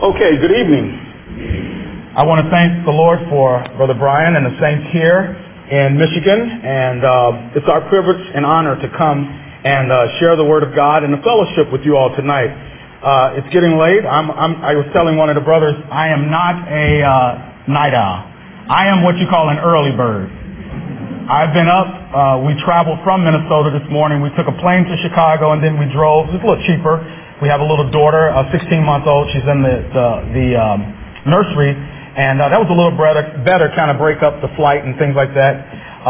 Okay, good evening. I want to thank the Lord for Brother Brian and the saints here in Michigan, and it's our privilege and honor to come and share the Word of God and the fellowship with you all tonight. It's getting late. I was telling one of the brothers, I am not a night owl. I am what you call an early bird. I've been up. We traveled from Minnesota this morning. We took a plane to Chicago, and then we drove. It's a little cheaper. We have a little daughter, 16 months old. She's in the nursery, and that was a little better kind of break up the flight and things like that.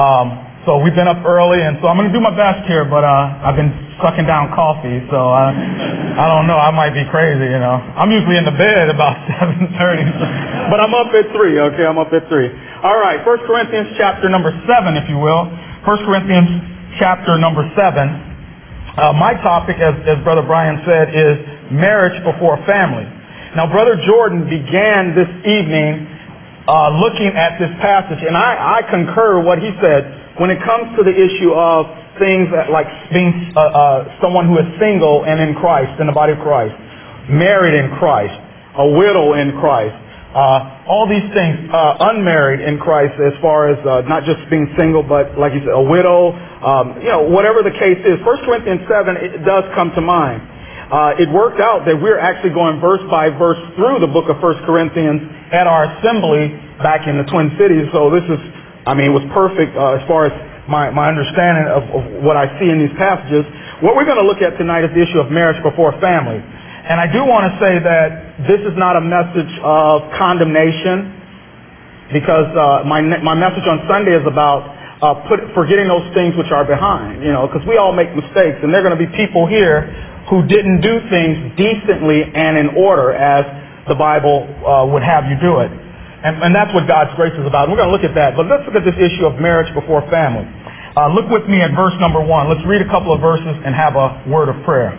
So we've been up early, and so I'm going to do my best here, but I've been sucking down coffee, so I don't know. I might be crazy, you know. I'm usually in the bed about 7:30, but I'm up at 3, okay? I'm up at 3. All right, 1 Corinthians chapter number 7, if you will. 1 Corinthians chapter number 7. My topic, as Brother Brian said, is marriage before family. Now, Brother Jordan began this evening looking at this passage, and I concur what he said when it comes to the issue of things that, like being someone who is single and in Christ, in the body of Christ, married in Christ, a widow in Christ, all these things, unmarried in Christ, as far as not just being single, but like you said, a widow, whatever the case is. 1 Corinthians 7, it does come to mind. It worked out that we're actually going verse by verse through the book of 1 Corinthians at our assembly back in the Twin Cities. So this is, it was perfect as far as my understanding of what I see in these passages. What we're going to look at tonight is the issue of marriage before family. And I do want to say that this is not a message of condemnation, because my message on Sunday is about forgetting those things which are behind, because we all make mistakes, and there are going to be people here who didn't do things decently and in order as the Bible would have you do it. And that's what God's grace is about. And we're going to look at that. But let's look at this issue of marriage before family. Look with me at verse number 1. Let's read a couple of verses and have a word of prayer.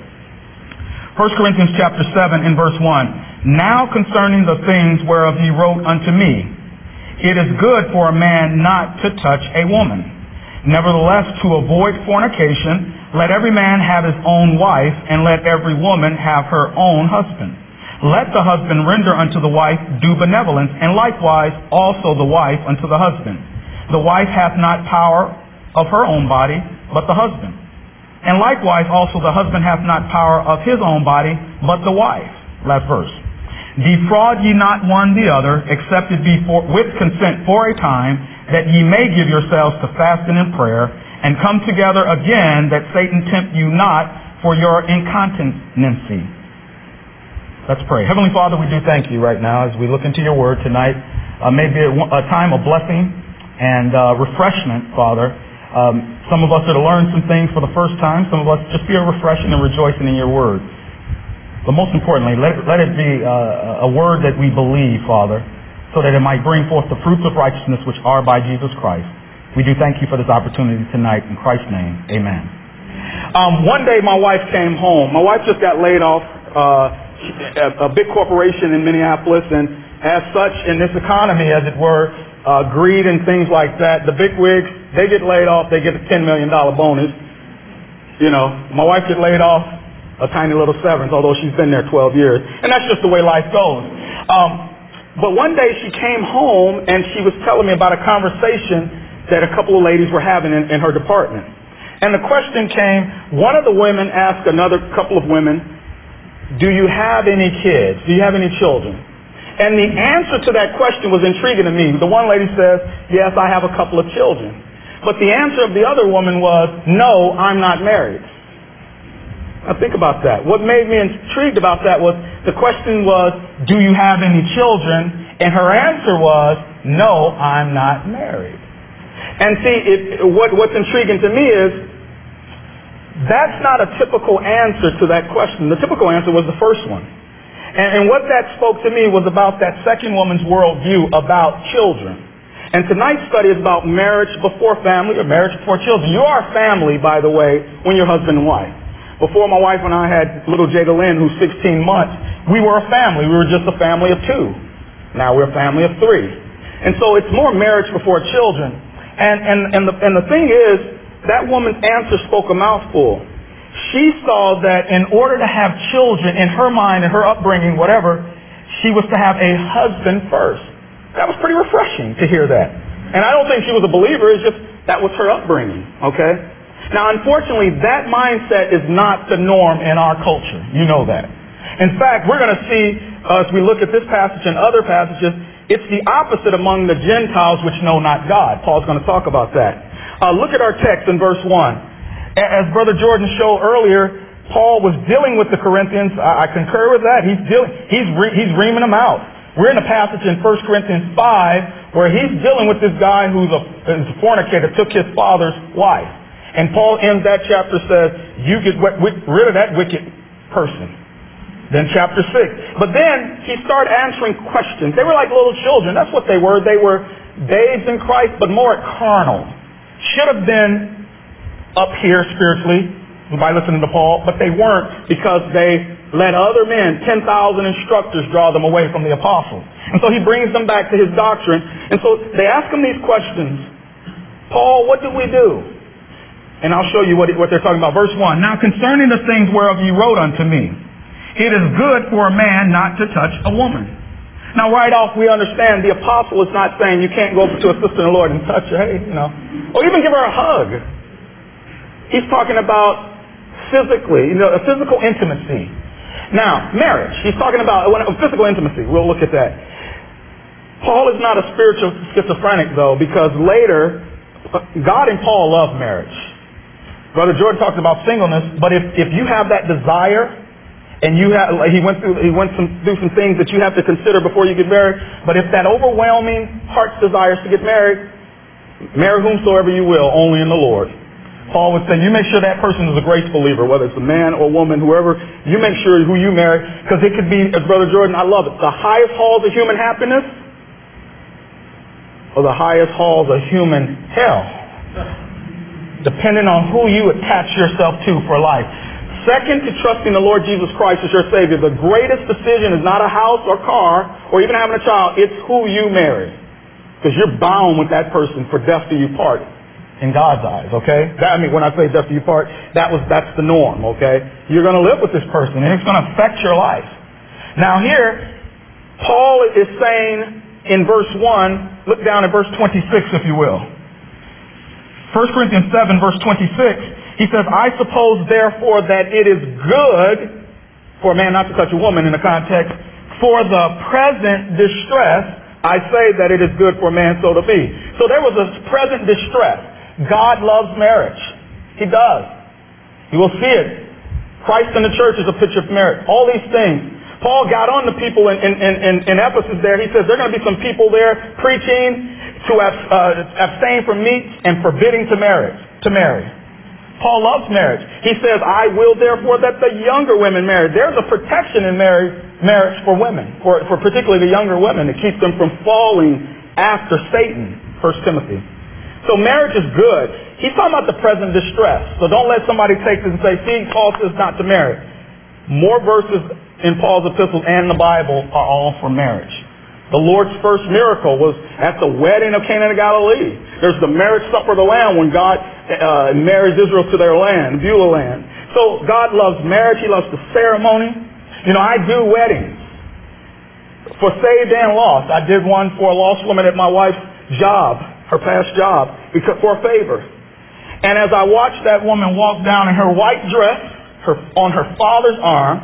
1 Corinthians chapter 7 in verse 1. Now concerning the things whereof he wrote unto me, it is good for a man not to touch a woman. Nevertheless, to avoid fornication, let every man have his own wife, and let every woman have her own husband. Let the husband render unto the wife due benevolence, and likewise also the wife unto the husband. The wife hath not power of her own body, but the husband. And likewise also the husband hath not power of his own body, but the wife. Last verse. Defraud ye not one the other, except it be with consent for a time, that ye may give yourselves to fasting and prayer, and come together again, that Satan tempt you not for your incontinency. Let's pray. Heavenly Father, we do thank you right now as we look into your word tonight. Maybe a time of blessing and refreshment, Father. Some of us are to learn some things for the first time. Some of us just be a refreshing and rejoicing in your word. But most importantly, let it be a word that we believe, Father, so that it might bring forth the fruits of righteousness which are by Jesus Christ. We do thank you for this opportunity tonight. In Christ's name, amen. One day my wife came home. My wife just got laid off a big corporation in Minneapolis, and as such, in this economy, as it were, greed and things like that, the big wigs, they get laid off, they get a $10 million bonus. My wife get laid off, a tiny little severance, although she's been there 12 years. And that's just the way life goes. But one day she came home and she was telling me about a conversation that a couple of ladies were having in her department. And the question came, one of the women asked another couple of women, do you have any kids? Do you have any children? And the answer to that question was intriguing to me. The one lady says, yes, I have a couple of children. But the answer of the other woman was, no, I'm not married. Now think about that. What made me intrigued about that was, the question was, do you have any children? And her answer was, no, I'm not married. And see, what's intriguing to me is, that's not a typical answer to that question. The typical answer was the first one. And what that spoke to me was about that second woman's worldview about children. And tonight's study is about marriage before family, or marriage before children. You are family, by the way, when you're husband and wife. Before my wife and I had little Jada Lynn, who's 16 months, we were a family. We were just a family of 2. Now we're a family of 3. And so it's more marriage before children. And the thing is, that woman's answer spoke a mouthful. She saw that in order to have children, in her mind, in her upbringing, whatever, she was to have a husband first. That was pretty refreshing to hear that. And I don't think she was a believer, it's just that was her upbringing, okay? Now, unfortunately, that mindset is not the norm in our culture. You know that. In fact, we're going to see, as we look at this passage and other passages, it's the opposite among the Gentiles which know not God. Paul's going to talk about that. Look at our text in verse 1. As Brother Jordan showed earlier, Paul was dealing with the Corinthians. I concur with that. He's reaming them out. We're in a passage in 1 Corinthians 5 where he's dealing with this guy who's a fornicator, took his father's wife. And Paul ends that chapter says, you get rid of that wicked person. Then chapter 6. But then he started answering questions. They were like little children. That's what they were. They were babes in Christ, but more carnal. Should have been up here spiritually by listening to Paul, but they weren't because they let other men, 10,000 instructors, draw them away from the apostle. And so he brings them back to his doctrine. And so they ask him these questions. Paul, what do we do? And I'll show you what they're talking about. Verse 1. Now concerning the things whereof ye wrote unto me, it is good for a man not to touch a woman. Now right off we understand the apostle is not saying you can't go up to a sister in the Lord and touch her, or even give her a hug. He's talking about physically, a physical intimacy. Now, marriage. He's talking about physical intimacy. We'll look at that. Paul is not a spiritual schizophrenic, though, because later, God and Paul love marriage. Brother Jordan talks about singleness, but if you have that desire, and he went through some things that you have to consider before you get married, but if that overwhelming heart's desire is to get married, marry whomsoever you will, only in the Lord. Paul would say, you make sure that person is a grace believer, whether it's a man or woman, whoever, you make sure who you marry, because it could be, as Brother Jordan, I love it, the highest halls of human happiness or the highest halls of human hell, depending on who you attach yourself to for life. Second to trusting the Lord Jesus Christ as your Savior, the greatest decision is not a house or car or even having a child, it's who you marry, because you're bound with that person for death do you part. In God's eyes, okay? When I say death do you part, that's the norm, okay? You're going to live with this person, and it's going to affect your life. Now here, Paul is saying in verse 1, look down at verse 26, if you will. 1 Corinthians 7, verse 26, he says, I suppose, therefore, that it is good for a man not to touch a woman in the context, for the present distress, I say that it is good for a man so to be. So there was a present distress. God loves marriage. He does. You will see it. Christ in the church is a picture of marriage. All these things. Paul got on the people in Ephesus there. He says there are going to be some people there preaching to abstain from meats and forbidding to marry. Paul loves marriage. He says, I will therefore that the younger women marry. There's a protection in marriage for women, for particularly the younger women, to keep them from falling after Satan, 1 Timothy. So marriage is good. He's talking about the present distress. So don't let somebody take this and say, see, Paul says not to marry. More verses in Paul's epistles and the Bible are all for marriage. The Lord's first miracle was at the wedding of Cana of Galilee. There's the marriage supper of the Lamb when God marries Israel to their land, Beulah land. So God loves marriage. He loves the ceremony. I do weddings for saved and lost. I did one for a lost woman at my wife's job, her past job, for a favor. And as I watched that woman walk down in her white dress, on her father's arm,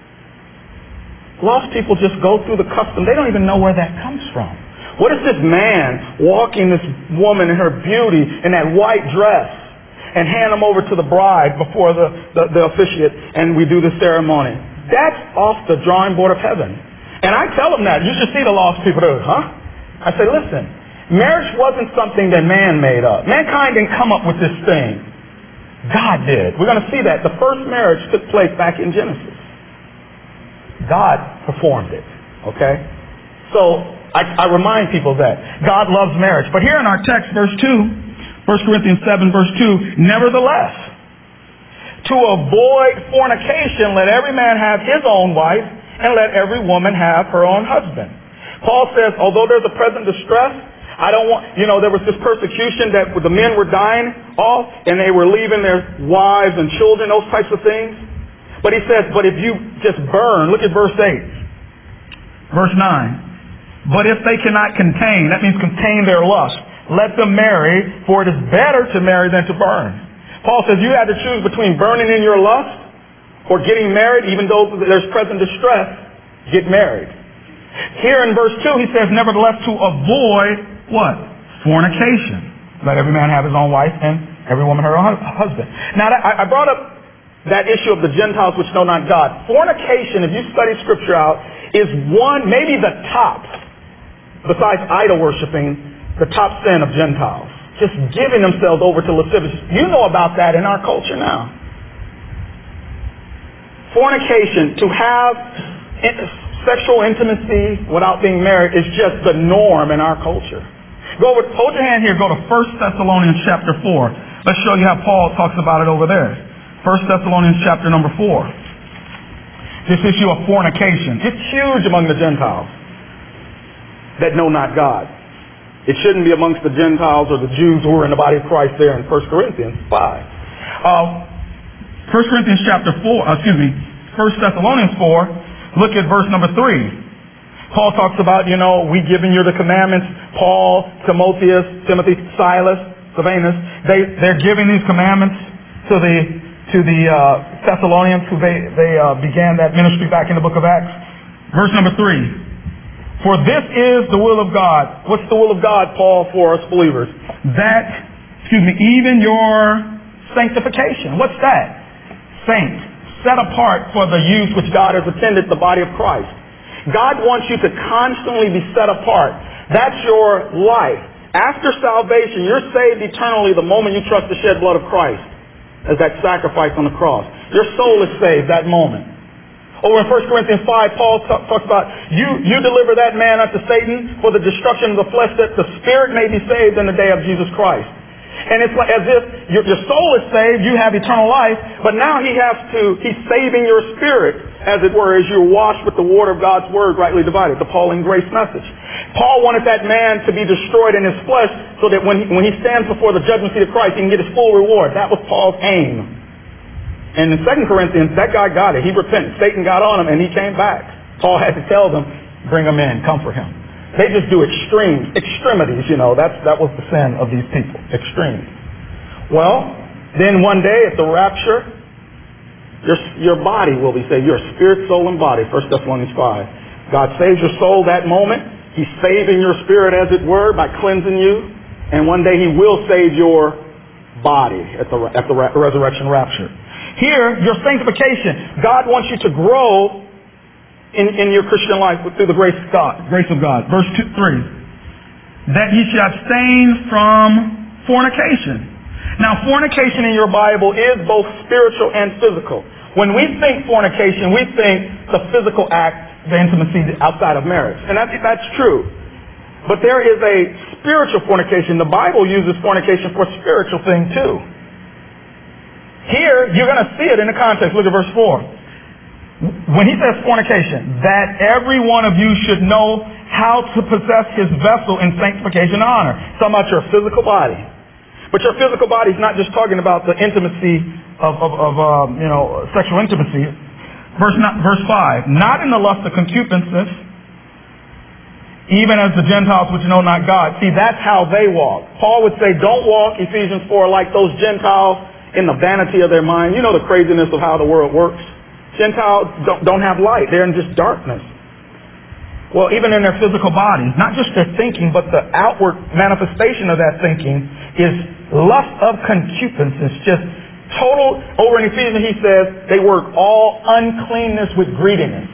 lost people just go through the custom. They don't even know where that comes from. What is this man walking this woman in her beauty in that white dress and hand them over to the bride before the officiate and we do the ceremony? That's off the drawing board of heaven. And I tell them that. You should see the lost people there. I say, listen, marriage wasn't something that man made up. Mankind didn't come up with this thing. God did. We're going to see that. The first marriage took place back in Genesis. God performed it. Okay? So, I remind people that. God loves marriage. But here in our text, verse 2, 1 Corinthians 7, verse 2, nevertheless, to avoid fornication, let every man have his own wife, and let every woman have her own husband. Paul says, although there's a present distress, I don't want, there was this persecution that the men were dying off and they were leaving their wives and children, those types of things. But he says, but if you just burn, look at verse 8. Verse 9. But if they cannot contain, that means contain their lust, let them marry, for it is better to marry than to burn. Paul says you had to choose between burning in your lust or getting married, even though there's present distress, get married. Here in verse 2, he says, nevertheless, to avoid what? Fornication. Let every man have his own wife and every woman her own husband. Now, I brought up that issue of the Gentiles which know not God. Fornication, if you study Scripture out, is one, maybe the top, besides idol worshiping, the top sin of Gentiles. Just giving themselves over to lasciviousness. You know about that in our culture now. Fornication, to have sexual intimacy without being married, is just the norm in our culture. Hold your hand here, go to 1 Thessalonians chapter 4. Let's show you how Paul talks about it over there. 1 Thessalonians chapter number 4. This issue of fornication. It's huge among the Gentiles that know not God. It shouldn't be amongst the Gentiles or the Jews who are in the body of Christ there in 1 Corinthians 5. 1 Corinthians chapter 4, 1 Thessalonians 4, look at verse number 3. Paul talks about, we giving you the commandments. Paul, Timothy, Silas, Silvanus, they're giving these commandments to the Thessalonians who they began that ministry back in the book of Acts. Verse number 3. For this is the will of God. What's the will of God, Paul, for us believers? Even your sanctification. What's that? Saints, set apart for the use which God has attended the body of Christ. God wants you to constantly be set apart. That's your life. After salvation, you're saved eternally the moment you trust the shed blood of Christ as that sacrifice on the cross. Your soul is saved that moment. Over in 1 Corinthians 5, Paul talks about, you deliver that man unto Satan for the destruction of the flesh, that the spirit may be saved in the day of Jesus Christ. And it's like as if your soul is saved, you have eternal life, but now he's saving your spirit, as it were, as you're washed with the water of God's word, rightly divided, the Pauline grace message. Paul wanted that man to be destroyed in his flesh so that when he stands before the judgment seat of Christ, he can get his full reward. That was Paul's aim. And in 2 Corinthians, that guy got it. He repented. Satan got on him and he came back. Paul had to tell them, bring him in, comfort him. They just do extremities, that was the sin of these people. Extremes. Well, then one day at the rapture, your body will be saved. Your spirit, soul, and body. 1 Thessalonians 5. God saves your soul that moment. He's saving your spirit, as it were, by cleansing you. And one day He will save your body at the resurrection rapture. Here, your sanctification. God wants you to grow in your Christian life through the grace of God. Verse 3. That ye shall abstain from fornication. Now, fornication in your Bible is both spiritual and physical. When we think fornication, we think the physical act, the intimacy outside of marriage. And that's true. But there is a spiritual fornication. The Bible uses fornication for a spiritual thing too. Here, you're going to see it in the context. Look at verse 4. When he says fornication, that every one of you should know how to possess his vessel in sanctification and honor. It's talking about your physical body. But your physical body is not just talking about the intimacy of sexual intimacy. Verse 5. Not in the lust of concupiscence, even as the Gentiles which know not God. See, that's how they walk. Paul would say, don't walk, Ephesians 4, like those Gentiles in the vanity of their mind. You know the craziness of how the world works. Gentiles don't have light. They're in just darkness. Well, even in their physical bodies, not just their thinking, but the outward manifestation of that thinking is lust of concupiscence. Just total, over in Ephesians he says, they work all uncleanness with greediness.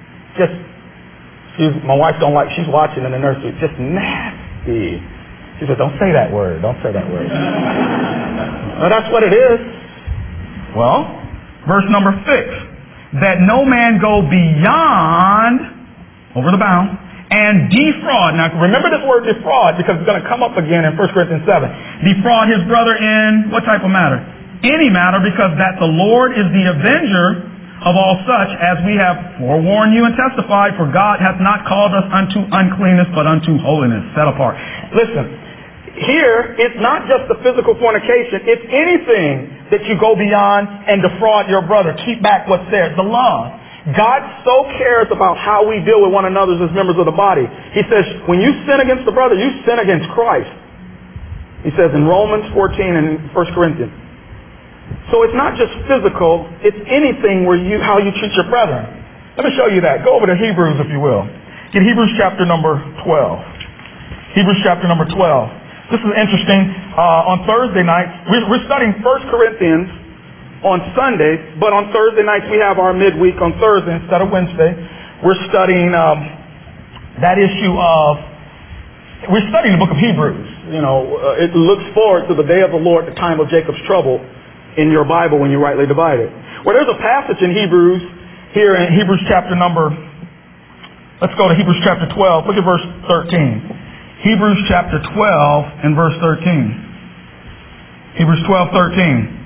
My wife don't like, she's watching in the nursery, just nasty. She said, don't say that word. Don't say that word. Well, that's what it is. Well, verse number 6. That no man go beyond, over the bound, and defraud. Now, remember this word defraud, because it's going to come up again in 1 Corinthians 7. Defraud his brother in what type of matter? Any matter, because that the Lord is the avenger of all such, as we have forewarned you and testified, for God hath not called us unto uncleanness, but unto holiness, set apart. Listen, here, it's not just the physical fornication. It's anything that you go beyond and defraud your brother. Keep back what's there. The law. God so cares about how we deal with one another as members of the body. He says, when you sin against the brother, you sin against Christ. He says in Romans 14 and 1 Corinthians. So it's not just physical, it's anything where how you treat your brethren. Let me show you that. Go over to Hebrews, if you will. Get Hebrews chapter number 12. Hebrews chapter number 12. This is interesting. On Thursday nights, we're studying 1 Corinthians on Sundays, but on Thursday nights we have our midweek on Thursday instead of Wednesday. We're studying that issue of, we're studying the book of Hebrews. It looks forward to the day of the Lord, the time of Jacob's trouble in your Bible when you rightly divide it. Well, there's a passage in Hebrews, here in Hebrews chapter number, let's go to Hebrews chapter 12. Look at verse 13. Hebrews chapter 12 and verse 13. Hebrews 12:13.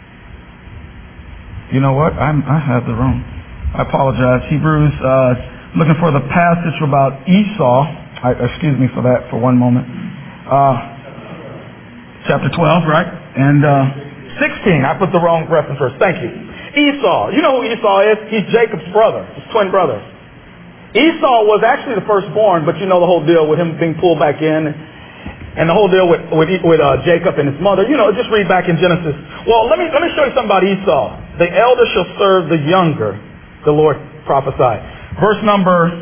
You know what? I have the wrong. I apologize. Hebrews, looking for the passage about Esau. Excuse me for that for one moment. Chapter 12, right? And 16. I put the wrong reference verse. Thank you. Esau. You know who Esau is? He's Jacob's brother. His twin brother. Esau was actually the firstborn, but you know the whole deal with him being pulled back in. And the whole deal with Jacob and his mother. Just read back in Genesis. Well, let me show you something about Esau. The elder shall serve the younger, the Lord prophesied. Verse number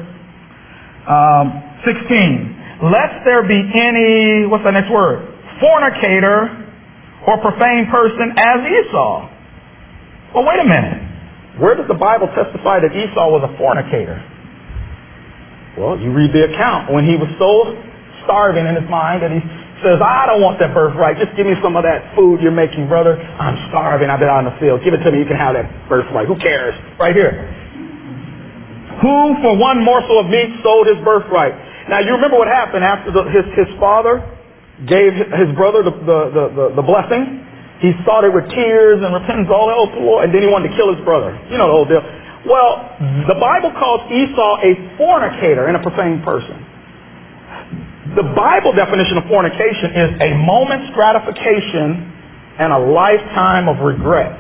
16. Lest there be any, what's the next word? Fornicator or profane person as Esau. Well, wait a minute. Where does the Bible testify that Esau was a fornicator? Well, you read the account when he was so starving in his mind that he says, I don't want that birthright. Just give me some of that food you're making, brother. I'm starving. I've been out in the field. Give it to me. You can have that birthright. Who cares? Right here. Who for one morsel of meat sold his birthright? Now you remember what happened after his father gave his brother the blessing. He sought it with tears and repentance, all that, Lord, and then he wanted to kill his brother. You know the whole deal. Well, the Bible calls Esau a fornicator and a profane person. The Bible definition of fornication is a moment's gratification and a lifetime of regret.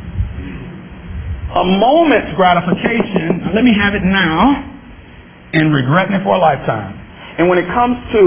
A moment's gratification, let me have it now, and regretting it for a lifetime. And when it comes to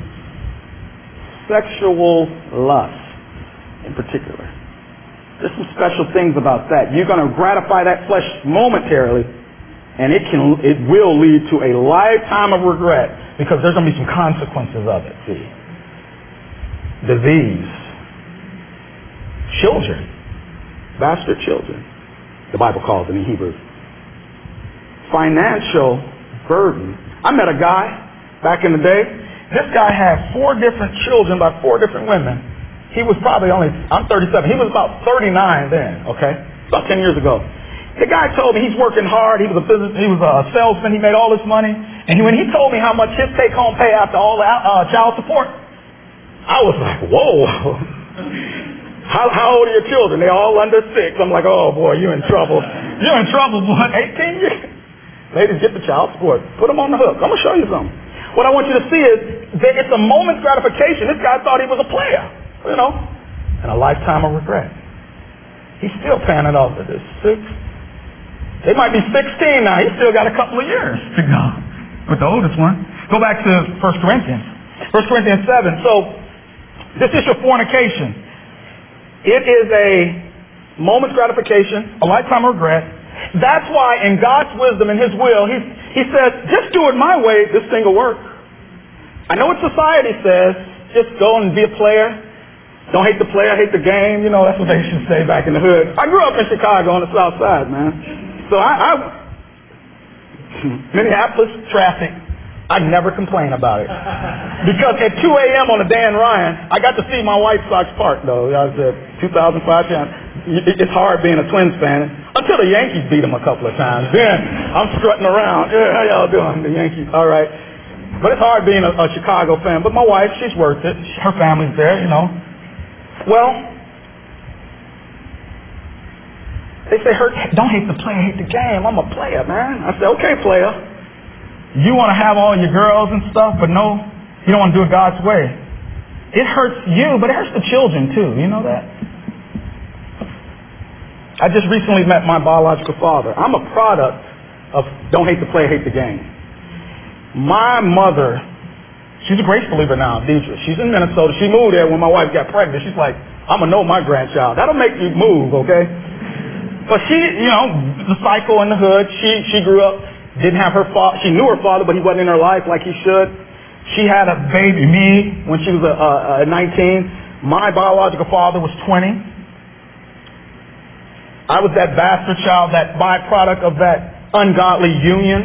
sexual lust in particular, there's some special things about that. You're going to gratify that flesh momentarily, and it will lead to a lifetime of regret because there's going to be some consequences of it. See, disease, children, bastard children, the Bible calls it in Hebrews. Financial burden. I met a guy back in the day. This guy had 4 different children by 4 different women. He was probably I'm 37. He was about 39 then, okay? About 10 years ago. The guy told me he's working hard. He was a salesman. He made all this money. And when he told me how much his take-home pay after all the child support, I was like, whoa. How old are your children? They're all under 6. I'm like, oh boy, you're in trouble. You're in trouble, boy. 18 years. Ladies, get the child support. Put them on the hook. I'm going to show you something. What I want you to see is that it's a moment's gratification. This guy thought he was a player. And a lifetime of regret. He's still paying it off at this 6. They might be 16 now. He's still got a couple of years to go with the oldest one. Go back to 1 Corinthians. 1 Corinthians 7. So, this is your fornication. It is a moment's gratification, a lifetime of regret. That's why in God's wisdom and His will, He says, just do it my way, this thing will work. I know what society says, just go and be a player. Don't hate the player, hate the game. That's what they should say back in the hood. I grew up in Chicago on the south side, man. So Minneapolis traffic, I never complain about it. Because at 2 a.m. on a Dan Ryan, I got to see my White Sox park, though. I was at 2005 champ. It's hard being a Twins fan until the Yankees beat them a couple of times. Then I'm strutting around. Yeah, how y'all doing? The Yankees. All right. But it's hard being a Chicago fan. But my wife, she's worth it. Her family's there, Well, they say, don't hate the player, hate the game. I'm a player, man. I said, okay, player. You want to have all your girls and stuff, but no, you don't want to do it God's way. It hurts you, but it hurts the children too. You know that? I just recently met my biological father. I'm a product of don't hate the player, hate the game. My mother, she's a grace believer now, Deidre. She's in Minnesota. She moved there when my wife got pregnant. She's like, I'm going to know my grandchild. That'll make you move, okay? But she, the cycle in the hood, she grew up, didn't have her father. She knew her father, but he wasn't in her life like he should. She had a baby, me, when she was 19. My biological father was 20. I was that bastard child, that byproduct of that ungodly union.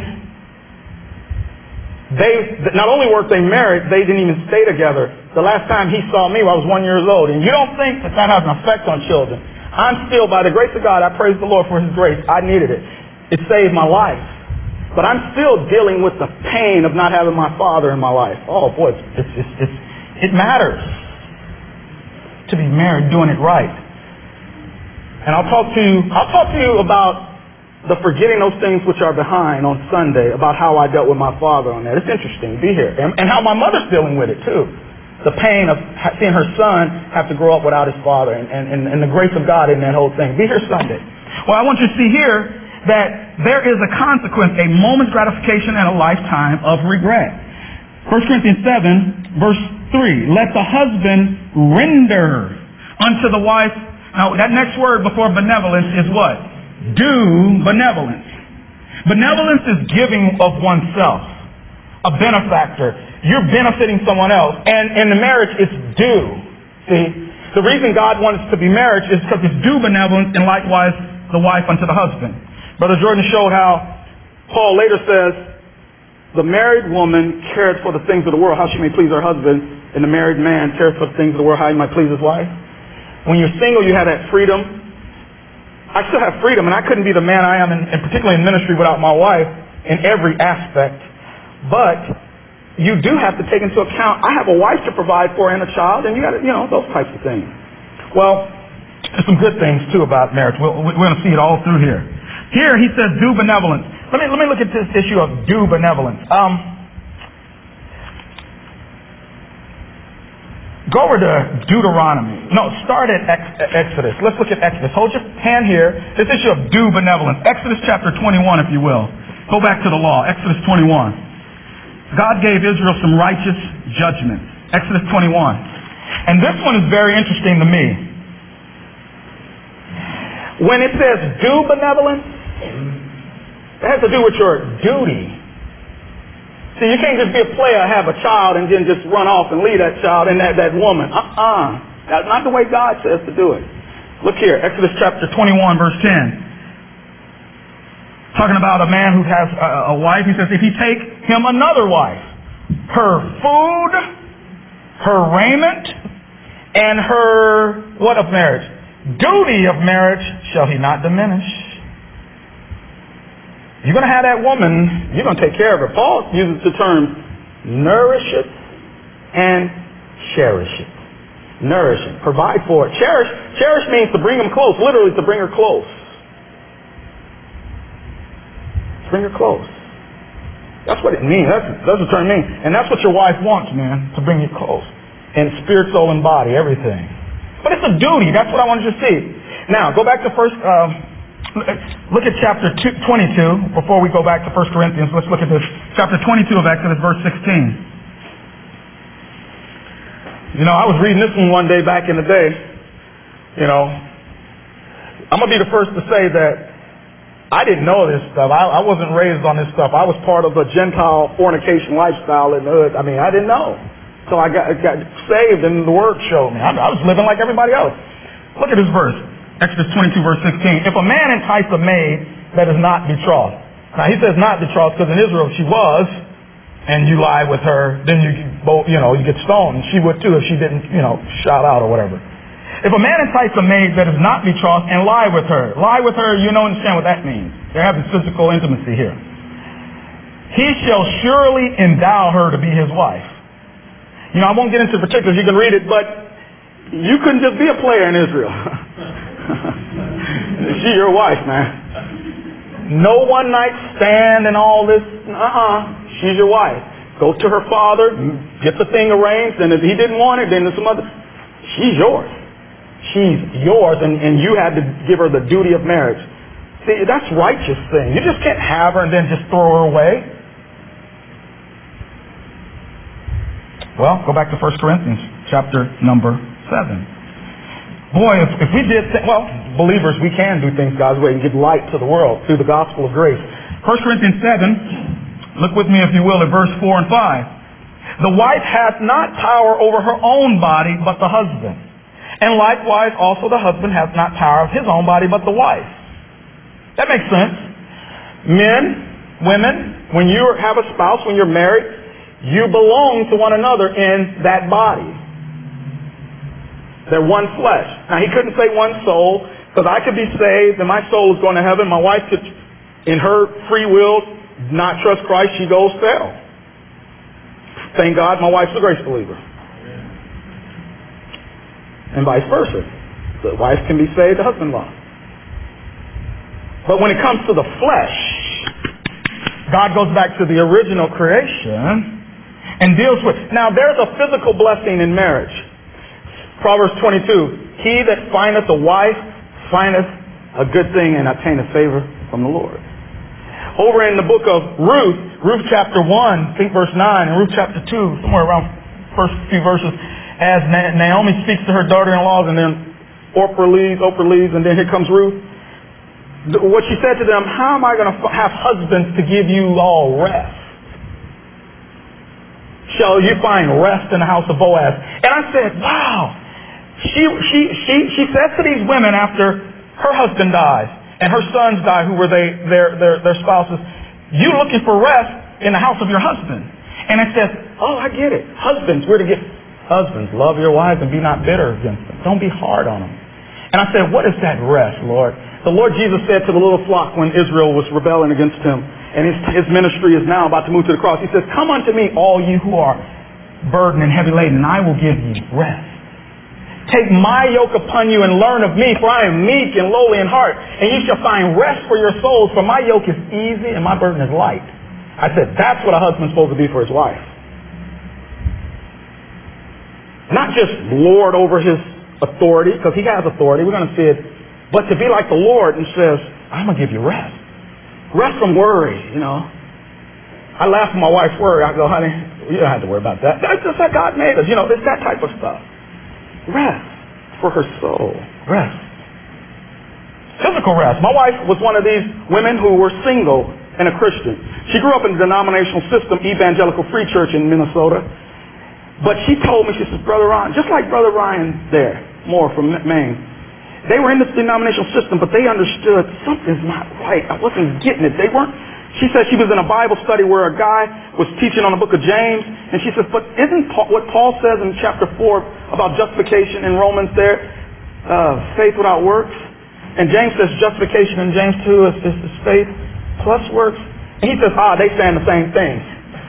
Not only weren't they married, they didn't even stay together. The last time he saw me, I was 1 year old. And you don't think that has an effect on children. I'm still, by the grace of God, I praise the Lord for His grace. I needed it. It saved my life. But I'm still dealing with the pain of not having my father in my life. Oh boy, it matters to be married, doing it right. And I'll talk to you about the forgetting those things which are behind on Sunday, about how I dealt with my father on that. It's interesting. Be here. And how my mother's dealing with it too. The pain of seeing her son have to grow up without his father, and the grace of God in that whole thing. Be here Sunday. Well, I want you to see here that there is a consequence, a moment's gratification and a lifetime of regret. 1 Corinthians 7, verse 3. Let the husband render unto the wife. Now, that next word before benevolence is what? Do benevolence. Benevolence is giving of oneself. A benefactor. You're benefiting someone else. And in the marriage, it's due. See? The reason God wants to be marriage is because it's due benevolence, and likewise the wife unto the husband. Brother Jordan showed how Paul later says, the married woman cares for the things of the world, how she may please her husband, and the married man cares for the things of the world, how he might please his wife. When you're single, you have that freedom. I still have freedom, and I couldn't be the man I am, and particularly in ministry, without my wife in every aspect. But you do have to take into account, I have a wife to provide for and a child, and you got to, those types of things. Well, there's some good things, too, about marriage. We're going to see it all through here. Here, he says, do benevolence. Let me look at this issue of do benevolence. Go over to Deuteronomy. No, start at Exodus. Let's look at Exodus. Hold your hand here. This issue of due benevolence. Exodus chapter 21, if you will. Go back to the law. Exodus 21. God gave Israel some righteous judgments. Exodus 21. And this one is very interesting to me. When it says do benevolence, it has to do with your duty. See, you can't just be a player, have a child, and then just run off and leave that child and that woman. That's not the way God says to do it. Look here, Exodus chapter 21, verse 10. Talking about a man who has a wife. He says, if he take him another wife, her food, her raiment, and her, what of marriage? Duty of marriage shall he not diminish. You're going to have that woman, you're going to take care of her. Paul uses the term nourish it and cherish it. Nourish it. Provide for it. Cherish. Cherish means to bring them close. Literally to bring her close. Bring her close. That's what it means. That's the term it means. And that's what your wife wants, man. To bring you close. In spirit, soul, and body. Everything. But it's a duty. That's what I wanted you to see. Now, go back to look at chapter 22, before we go back to 1 Corinthians. Let's look at this. Chapter 22 of Exodus, verse 16. I was reading this one day back in the day. I'm going to be the first to say that I didn't know this stuff. I wasn't raised on this stuff. I was part of a Gentile fornication lifestyle in the hood. I didn't know. So I got saved and the Word showed me. I was living like everybody else. Look at this verse. Exodus 22, verse 16. If a man entice a maid that is not betrothed. Now, he says not betrothed because in Israel she was, and you lie with her, then you get stoned. She would too if she didn't, shout out or whatever. If a man entice a maid that is not betrothed and lie with her, you don't understand what that means. They're having physical intimacy here. He shall surely endow her to be his wife. I won't get into particulars. You can read it, but you couldn't just be a player in Israel. She's your wife, man. No one night stand and all this. She's your wife. Go to her father, get the thing arranged, and if he didn't want it, then there's some other. She's yours. She's yours, and you had to give her the duty of marriage. See, that's righteous thing. You just can't have her and then just throw her away. Well, go back to 1 Corinthians chapter number 7. Boy, if we did, believers, we can do things God's way and give light to the world through the gospel of grace. 1 Corinthians 7, look with me if you will at verse 4 and 5. The wife hath not power over her own body, but the husband. And likewise also the husband hath not power of his own body, but the wife. That makes sense. Men, women, when you have a spouse, when you're married, you belong to one another in that body. They're one flesh. Now, he couldn't say one soul, because I could be saved and my soul is going to heaven. My wife could, in her free will, not trust Christ. She goes to hell. Thank God my wife's a grace believer. And vice versa. The wife can be saved, the husband lost. But when it comes to the flesh, God goes back to the original creation and deals with... Now, there's a physical blessing in marriage. Proverbs 22, he that findeth a wife findeth a good thing and obtaineth favor from the Lord. Over in the book of Ruth chapter 1, I think verse 9, and Ruth chapter 2, somewhere around first few verses, as Naomi speaks to her daughter-in-laws, and then Orpah leaves, and then here comes Ruth. What she said to them, how am I going to have husbands to give you all rest? Shall you find rest in the house of Boaz? And I said, wow. She says to these women after her husband dies and her sons die, who were their spouses, you looking for rest in the house of your husband. And it says, oh, I get it. Husbands, we're to get husbands. Love your wives and be not bitter against them. Don't be hard on them. And I said, what is that rest, Lord? The Lord Jesus said to the little flock when Israel was rebelling against him, and his ministry is now about to move to the cross. He says, come unto me, all you who are burdened and heavy laden, and I will give you rest. Take my yoke upon you and learn of me, for I am meek and lowly in heart, and you shall find rest for your souls, for my yoke is easy and my burden is light. I said, that's what a husband's supposed to be for his wife. Not just lord over his authority, because he has authority, we're going to see it, but to be like the Lord and says, I'm going to give you rest. Rest from worry, you know. I laugh at my wife's worry. I go, honey, you don't have to worry about that. That's just how God made us. You know, it's that type of stuff. Rest for her soul. Rest. Physical rest. My wife was one of these women who were single and a Christian. She grew up in the denominational system, Evangelical Free Church in Minnesota. But she told me, she says, Brother Ryan, just like Brother Ryan there, more from Maine, they were in this denominational system, but they understood something's not right. I wasn't getting it. She said she was in a Bible study where a guy was teaching on the book of James, and she says, but isn't what Paul says in chapter 4 about justification in Romans there, faith without works? And James says justification in James 2 is faith plus works. And he says, they saying the same thing.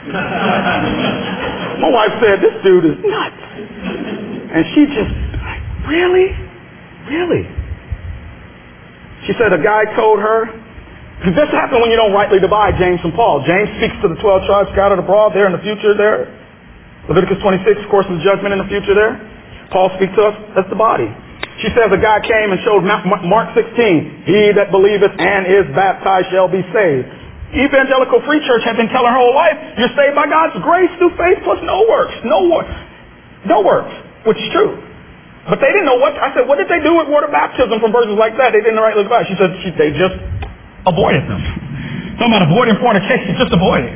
My wife said, this dude is nuts. And she just, really? Really? She said a guy told her, this happened when you don't rightly divide James and Paul. James speaks to the 12 tribes scattered abroad there in the future there. Leviticus 26, of course, is judgment in the future there. Paul speaks to us as the body. She says a guy came and showed Mark 16, he that believeth and is baptized shall be saved. Evangelical Free Church had been telling her whole life, you're saved by God's grace through faith plus no works. No works, which is true. But they didn't know what. I said, what did they do with water baptism from verses like that? They didn't rightly divide. She said they just avoided them. Talking about avoiding fornication, just avoid it.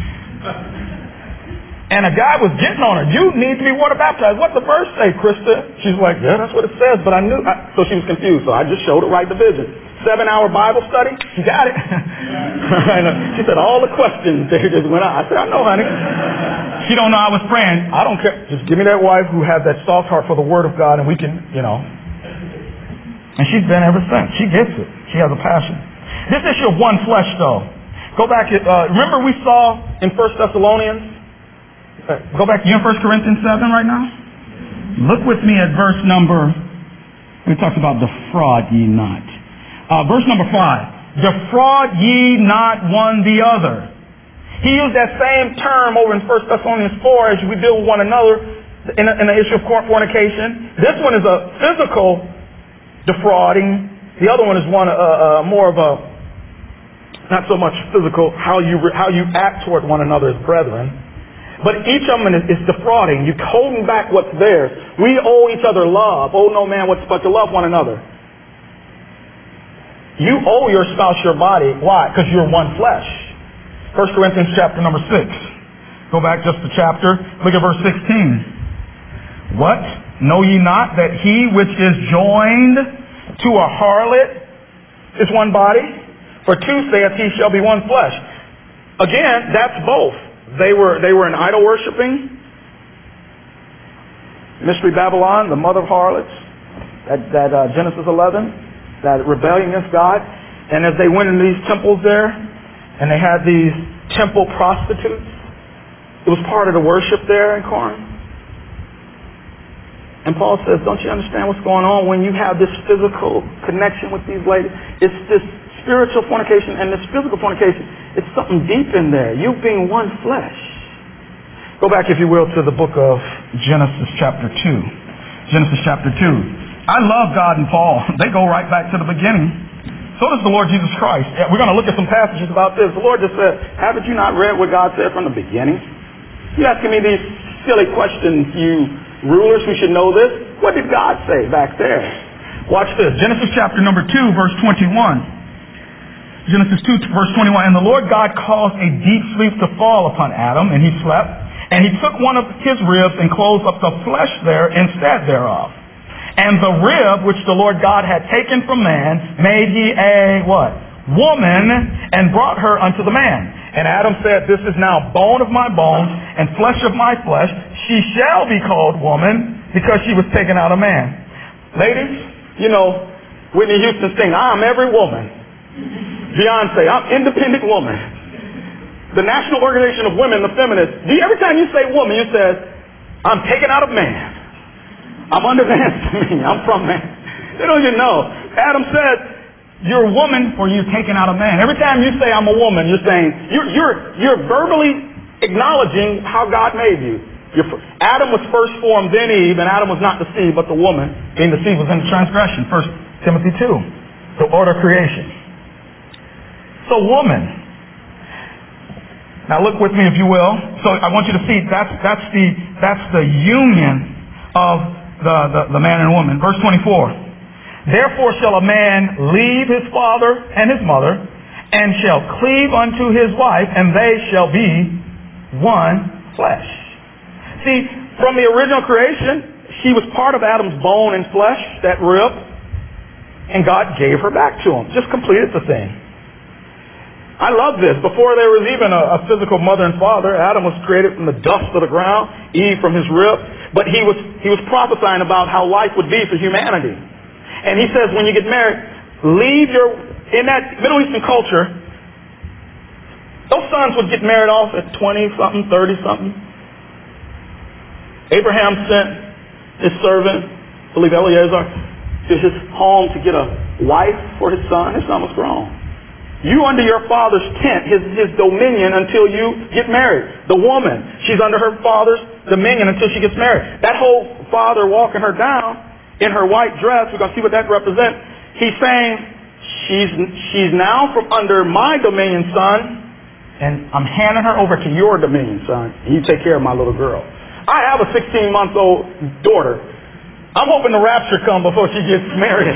And a guy was getting on her. You need to be water baptized. What's the verse say, Krista? She's like, yeah, that's what it says. But I knew. So she was confused. So I just showed her right division. 7-hour Bible study. She got it. She said all the questions. They just went out. I said, I know, honey. She don't know I was praying. I don't care. Just give me that wife who has that soft heart for the Word of God, and we can, you know. And she's been ever since. She gets it. She has a passion. This issue of one flesh, though. Go back. Remember we saw in 1 Thessalonians. Go back. You in 1 Corinthians 7 right now? Look with me at verse number. We talked about defraud ye not. Verse number 5. Defraud ye not one the other. He used that same term over in 1 Thessalonians 4 as we deal with one another in the issue of fornication. This one is a physical defrauding. The other one is one more of a Not so much physical, how you act toward one another as brethren, but each of them is defrauding. You're holding back what's theirs. We owe each other love. Owe no man what's but to love one another. You owe your spouse your body. Why? Because you're one flesh. 1 Corinthians chapter number 6. Go back just a chapter. Look at verse 16. What? Know ye not that he which is joined to a harlot is one body? For two saith he shall be one flesh. Again, that's both. They were in idol worshiping. Mystery Babylon, the mother of harlots. That Genesis 11. That rebellion against God. And as they went into these temples there, and they had these temple prostitutes, it was part of the worship there in Corinth. And Paul says, don't you understand what's going on when you have this physical connection with these ladies? It's this spiritual fornication and this physical fornication. It's something deep in there. You being one flesh. Go back, if you will, to the book of Genesis chapter 2. Genesis chapter 2. I love God and Paul. They go right back to the beginning. So does the Lord Jesus Christ. We're going to look at some passages about this. The Lord just said, haven't you not read what God said from the beginning? You're asking me these silly questions, you rulers who should know this. What did God say back there? Watch this. Genesis chapter number 2, verse 21. Genesis 2, verse 21. And the Lord God caused a deep sleep to fall upon Adam, and he slept. And he took one of his ribs and closed up the flesh there instead thereof. And the rib which the Lord God had taken from man made he a what? Woman, and brought her unto the man. And Adam said, this is now bone of my bones and flesh of my flesh. She shall be called woman because she was taken out of man. Ladies, you know, Whitney Houston sings, I'm every woman. Beyonce, I'm independent woman. The National Organization of Women, the feminists, every time you say woman, you say, I'm taken out of man. I'm under man's dominion. I'm from man. They don't even know. Adam said, you're a woman for you're taken out of man. Every time you say I'm a woman, you're saying, you're verbally acknowledging how God made you. Adam was first formed, then Eve, and Adam was not the seed, but the woman. Being the seed was in the transgression. 1 Timothy 2. The order of creation. So woman. Now look with me if you will. So I want you to see that's the union of the man and woman. Verse 24. Therefore shall a man leave his father and his mother, and shall cleave unto his wife, and they shall be one flesh. See, from the original creation, she was part of Adam's bone and flesh, that rib, and God gave her back to him. Just completed the thing. I love this. Before there was even a physical mother and father, Adam was created from the dust of the ground, Eve from his rib. But he was prophesying about how life would be for humanity. And he says, when you get married, in that Middle Eastern culture, those sons would get married off at 20-something, 30-something. Abraham sent his servant, I believe Eliezer, to his home to get a wife for his son. His son was grown. You under your father's tent, his dominion, until you get married. The woman, she's under her father's dominion until she gets married. That whole father walking her down in her white dress, we're going to see what that represents. He's saying, she's now from under my dominion, son, and I'm handing her over to your dominion, son. And you take care of my little girl. I have a 16-month-old daughter. I'm hoping the rapture come before she gets married.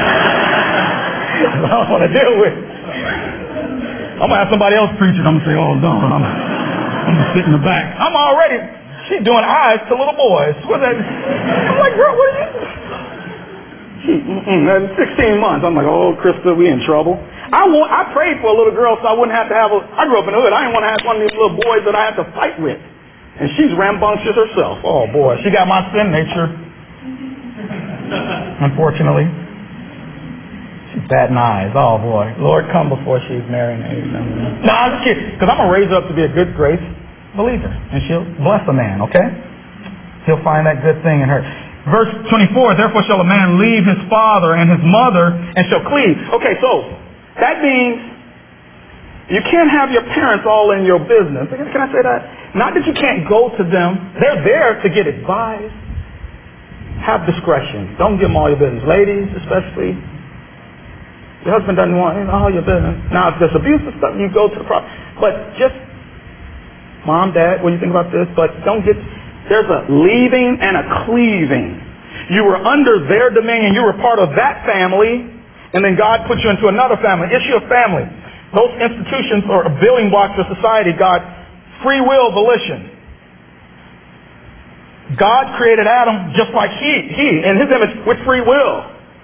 I don't want to deal with it. I'm going to have somebody else preach it. I'm going to say, oh, no, I'm going to sit in the back. She's doing eyes to little boys. What's that? I'm like, girl, what are you? 16 months. I'm like, oh, Krista, we in trouble. I prayed for a little girl so I wouldn't have to I grew up in the hood. I didn't want to have one of these little boys that I had to fight with. And she's rambunctious herself. Oh, boy. She got my sin nature. Unfortunately. Batting eyes. Oh, boy. Lord, come before she's married. No, I'm just kidding. Because I'm going to raise her up to be a good grace believer. And she'll bless a man, okay? He'll find that good thing in her. Verse 24, therefore shall a man leave his father and his mother and shall cleave. Okay, so that means you can't have your parents all in your business. Can I say that? Not that you can't go to them. They're there to get advice. Have discretion. Don't give them all your business. Ladies, especially. Your husband doesn't want all your business. Now, if there's abusive stuff, you go to the prophet. But just, Mom, Dad, what do you think about this? But there's a leaving and a cleaving. You were under their dominion. You were part of that family. And then God put you into another family. Issue of family. Those institutions are building blocks for society. God, free will, volition. God created Adam just like he in his image with free will.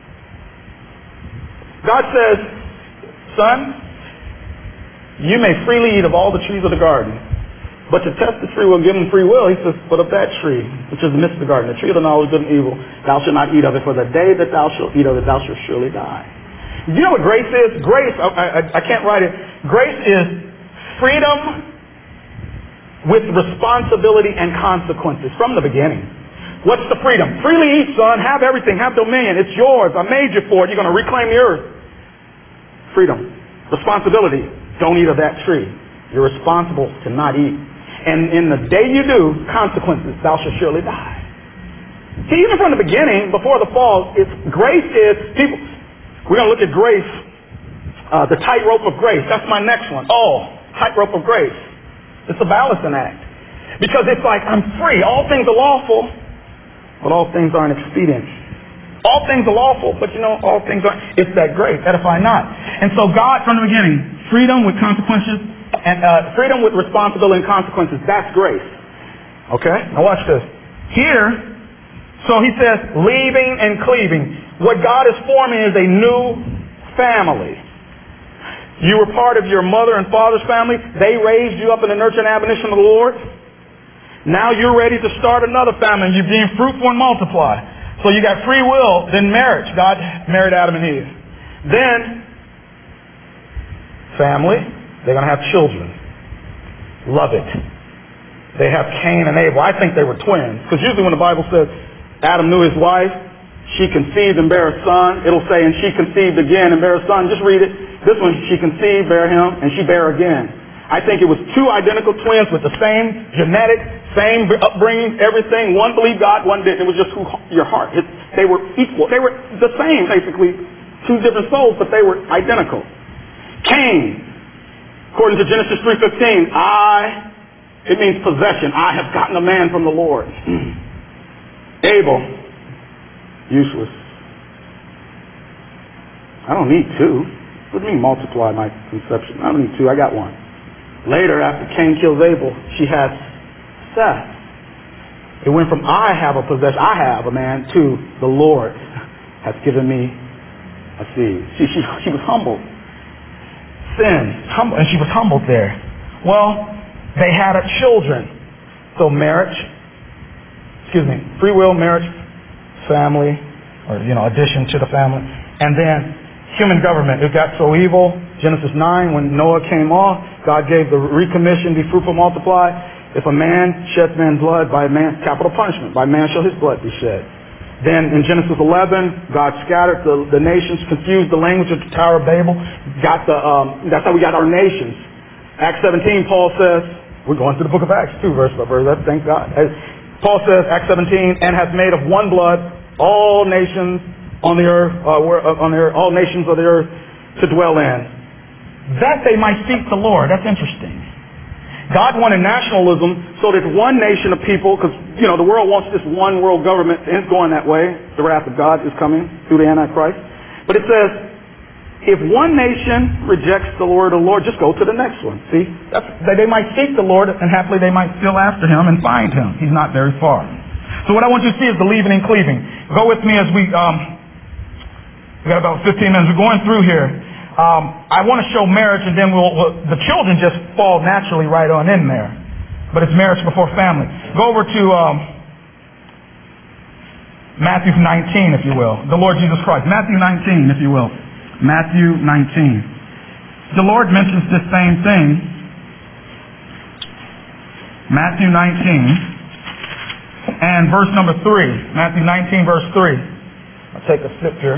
God says, son, you may freely eat of all the trees of the garden. But to test his free will and give him free will, he says, but of that tree, which is the midst of the garden, the tree of the knowledge of good and evil, thou shalt not eat of it, for the day that thou shalt eat of it, thou shalt surely die. You know what grace is? Grace, I can't write it. Grace is freedom with responsibility and consequences from the beginning. What's the freedom? Freely eat, son. Have everything. Have dominion. It's yours. I made you for it. You're going to reclaim the earth. Freedom. Responsibility. Don't eat of that tree. You're responsible to not eat. And in the day you do, consequences. Thou shalt surely die. See, even from the beginning, before the fall, grace is people. We're going to look at grace, the tightrope of grace. That's my next one. Tightrope of grace. It's a balancing act. Because it's like, I'm free. All things are lawful, but all things aren't expedient. All things are lawful, but all things aren't. It's that grace. Edify not. And so God, from the beginning, freedom with consequences, and freedom with responsibility and consequences. That's grace. Okay? Now watch this. Here, so he says, leaving and cleaving. What God is forming is a new family. You were part of your mother and father's family. They raised you up in the nurture and admonition of the Lord. Now you're ready to start another family. You're being fruitful and multiply. So you got free will, then marriage. God married Adam and Eve. Then, family. They're going to have children. Love it. They have Cain and Abel. I think they were twins. Because usually when the Bible says Adam knew his wife, she conceived and bare a son. It'll say, and she conceived again and bare a son. Just read it. This one, she conceived, bare him, and she bare again. I think it was two identical twins with the same genetics, same upbringing, everything. One believed God, one didn't. It was just your heart. They were equal. They were the same, basically. Two different souls, but they were identical. Cain, according to Genesis 3:15, it means possession. I have gotten a man from the Lord. Abel, useless. I don't need two. What do you mean multiply my conception? I don't need two. I got one. Later, after Cain kills Abel, she has Seth. It went from I have a possession, I have a man, to the Lord has given me a seed. She was humbled. Sin, and she was humbled there. Well, they had children. So free will, marriage, family, or addition to the family, and then human government. It got so evil. Genesis 9, when Noah came off, God gave the recommission: be fruitful, multiply. If a man sheds man's blood, by man, capital punishment. By man shall his blood be shed. Then in Genesis 11, God scattered the nations, confused the language of the Tower of Babel. That's how we got our nations. Acts 17, Paul says, we're going through the book of Acts too, verse by verse. Thank God. Paul says, Acts 17, and hath made of one blood all nations on the earth, all nations of the earth to dwell in. That they might seek the Lord. That's interesting. God wanted nationalism so that one nation of people, because the world wants this one world government, and it's going that way. The wrath of God is coming through the Antichrist. But it says, if one nation rejects the Lord, just go to the next one. See, they might seek the Lord, and happily they might still after Him and find Him. He's not very far. So what I want you to see is the leaving and cleaving. Go with me as we got about 15 minutes. We're going through here. I want to show marriage, and then the children just fall naturally right on in there. But it's marriage before family. Go over to Matthew 19, if you will. The Lord Jesus Christ. Matthew 19, if you will. Matthew 19. The Lord mentions this same thing. Matthew 19 and verse number 3. Matthew 19, verse 3. I'll take a sip here.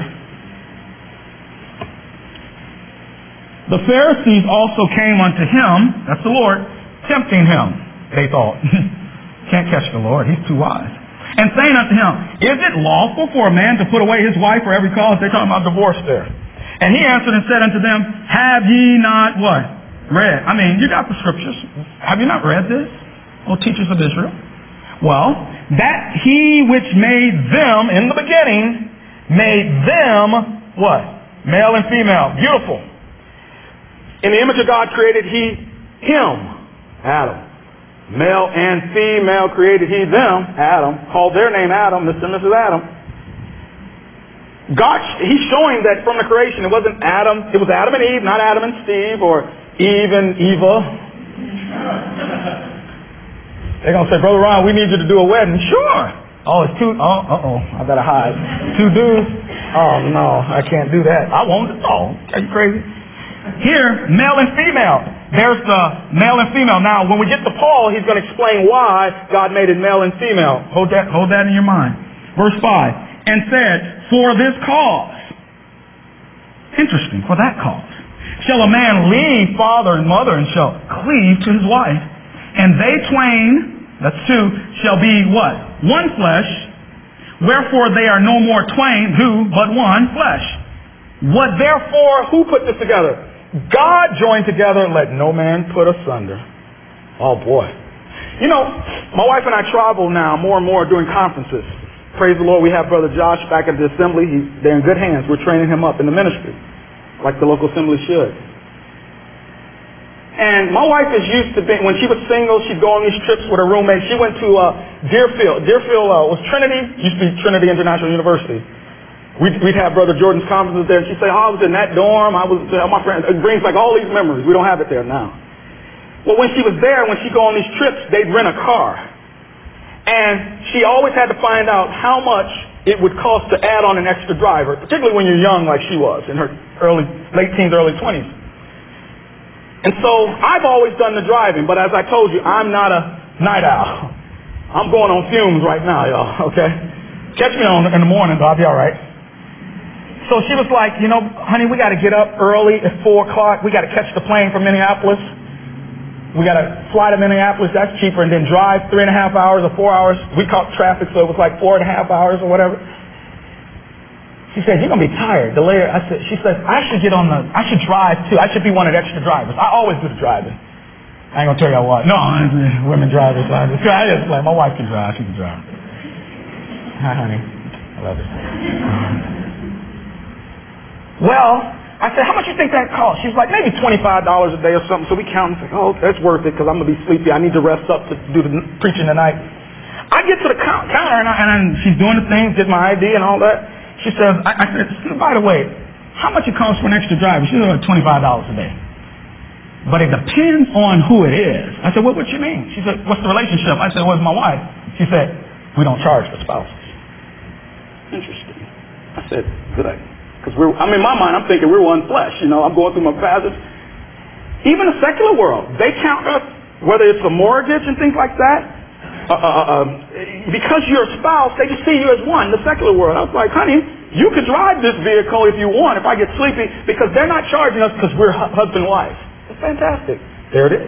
The Pharisees also came unto him, that's the Lord, tempting him, they thought. Can't catch the Lord, he's too wise. And saying unto him, is it lawful for a man to put away his wife for every cause? They're talking about divorce there. And he answered and said unto them, have ye not what? Read. I mean, you got the scriptures. Have you not read this, O teachers of Israel? Well, that he which made them in the beginning made them what? Male and female. Beautiful. In the image of God created he him, Adam. Male and female created he them, Adam. Called their name Adam, Mr. and Mrs. Adam. God, he's showing that from the creation it wasn't Adam, it was Adam and Eve, not Adam and Steve or Eve and Eva. They're going to say, Brother Ron, we need you to do a wedding. Sure. Oh, it's two, I better hide. Two dudes? Oh, no, I can't do that. I won't. Oh, are you crazy? Here, male and female. There's the male and female. Now, when we get to Paul, he's going to explain why God made it male and female. Hold that in your mind. Verse 5. And said, for this cause. Interesting, for that cause. Shall a man leave father and mother and shall cleave to his wife. And they twain, that's two, shall be what? One flesh. Wherefore they are no more twain, two, but one flesh. What therefore, who put this together? God joined together, let no man put asunder. Oh boy. You know, my wife and I travel now more and more doing conferences. Praise the Lord, we have Brother Josh back at the assembly. They're in good hands. We're training him up in the ministry, like the local assembly should. And my wife is used to being, when she was single, she'd go on these trips with her roommate. She went to Deerfield. Deerfield was Trinity, used to be Trinity International University. We'd have Brother Jordan's conferences there, and she'd say, I was in that dorm. I was my friend. It brings like all these memories. We don't have it there now. Well, when she was there, when she'd go on these trips, they'd rent a car. And she always had to find out how much it would cost to add on an extra driver, particularly when you're young like she was, in her late teens, early 20s. And so I've always done the driving, but as I told you, I'm not a night owl. I'm going on fumes right now, y'all, okay? Catch me in the morning, though, I'll be all right. So she was like, you know, honey, we got to get up early at 4 o'clock. We got to catch the plane from Minneapolis. We got to fly to Minneapolis, that's cheaper, and then drive 3.5 hours or 4 hours. We caught traffic, so it was like 4.5 hours or whatever. She said, you're going to be tired. She said, I should drive too. I should be one of the extra drivers. I always do the driving. I ain't going to tell y'all what. No, women drivers. I just like, my wife can drive. She can drive. Hi, honey. I love you. Well, I said, how much you think that costs? She was like, maybe $25 a day or something. So we counted and said, oh, that's worth it because I'm going to be sleepy. I need to rest up to do the preaching tonight. I get to the counter and she's doing the things, get my ID and all that. She says, I said, by the way, how much it costs for an extra driver? She said, $25 a day. But it depends on who it is. I said, what you mean? She said, what's the relationship? I said, where's my wife? She said, we don't charge for spouses. Interesting. I said, good. Because in my mind, I'm thinking we're one flesh. You know, I'm going through my passage. Even the secular world, they count us, whether it's a mortgage and things like that, because you're a spouse, they just see you as one. The secular world, I was like, honey, you could drive this vehicle if you want, if I get sleepy, because they're not charging us because we're husband and wife. It's fantastic. There it is.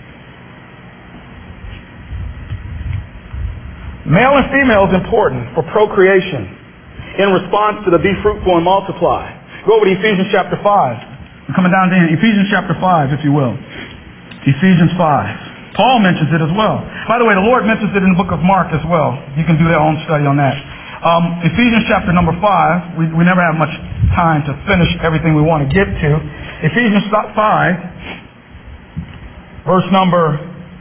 Male and female is important for procreation. In response to the be fruitful and multiply. Go over to Ephesians chapter 5. I'm coming down to Ephesians chapter 5, if you will. Ephesians 5. Paul mentions it as well. By the way, the Lord mentions it in the book of Mark as well. You can do their own study on that. Ephesians chapter number 5. We never have much time to finish everything we want to get to. Ephesians 5, verse number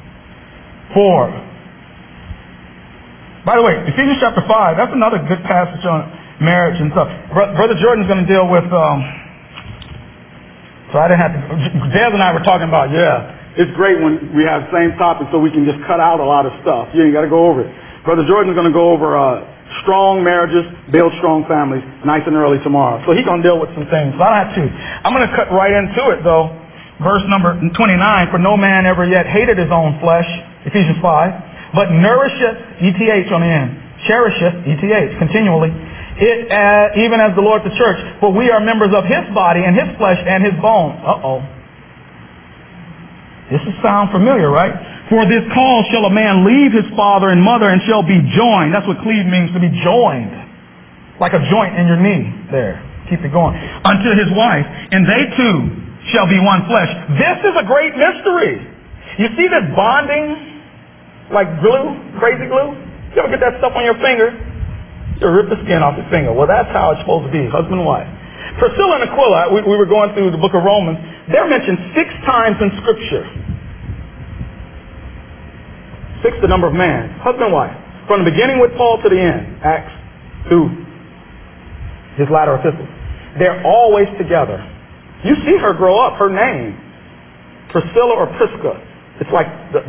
4. By the way, Ephesians chapter 5, that's another good passage on marriage and stuff. Brother Jordan's going to deal with, so I didn't have to, Dez and I were talking about, it's great when we have the same topic so we can just cut out a lot of stuff. You ain't got to go over it. Brother Jordan's going to go over strong marriages, build strong families, nice and early tomorrow. So he's going to deal with some things. So I don't have to. I'm going to cut right into it though. Verse number 29, for no man ever yet hated his own flesh, Ephesians 5, but nourisheth, ETH on the end, cherisheth, ETH, continually, it even as the Lord the church, for we are members of his body and his flesh and his bones. This will sound familiar, right? For this cause shall a man leave his father and mother and shall be joined. That's what cleave means, to be joined. Like a joint in your knee there. keep it going. Unto his wife, and they two shall be one flesh. This is a great mystery. You see this bonding like glue, crazy glue? You ever get that stuff on your finger? You rip the skin off your finger. Well, that's how it's supposed to be, husband and wife. Priscilla and Aquila, we were going through the book of Romans, they're mentioned 6 times in Scripture. 6, the number of man. Husband and wife. From the beginning with Paul to the end, Acts, through his latter epistles. They're always together. You see her grow up, her name, Priscilla or Prisca. It's like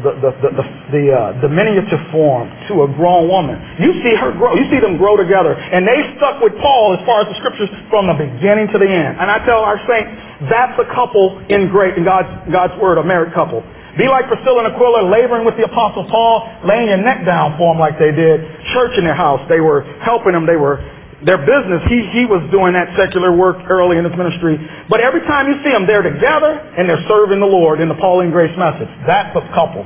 the miniature form to a grown woman. You see her grow. You see them grow together. And they stuck with Paul as far as the Scriptures from the beginning to the end. And I tell our saints, that's a couple in God's Word, a married couple. Be like Priscilla and Aquila, laboring with the Apostle Paul, laying your neck down for him like they did. Church in their house. They were helping him. They were their business. He was doing that secular work early in his ministry. But every time you see them, they're together and they're serving the Lord in the Pauline grace message. That's a couple.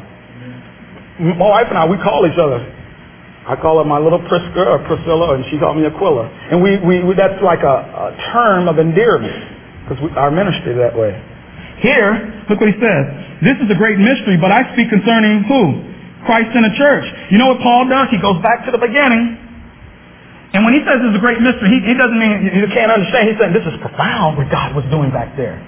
My wife and I, we call each other. I call her my little Prisca or Priscilla, and she called me Aquila. And we that's like a term of endearment because our ministry that way. Here, look what he says. This is a great mystery, but I speak concerning who? Christ and the church. You know what Paul does? He goes back to the beginning. And when he says it's a great mystery, he doesn't mean you can't understand. He's saying this is profound what God was doing back there.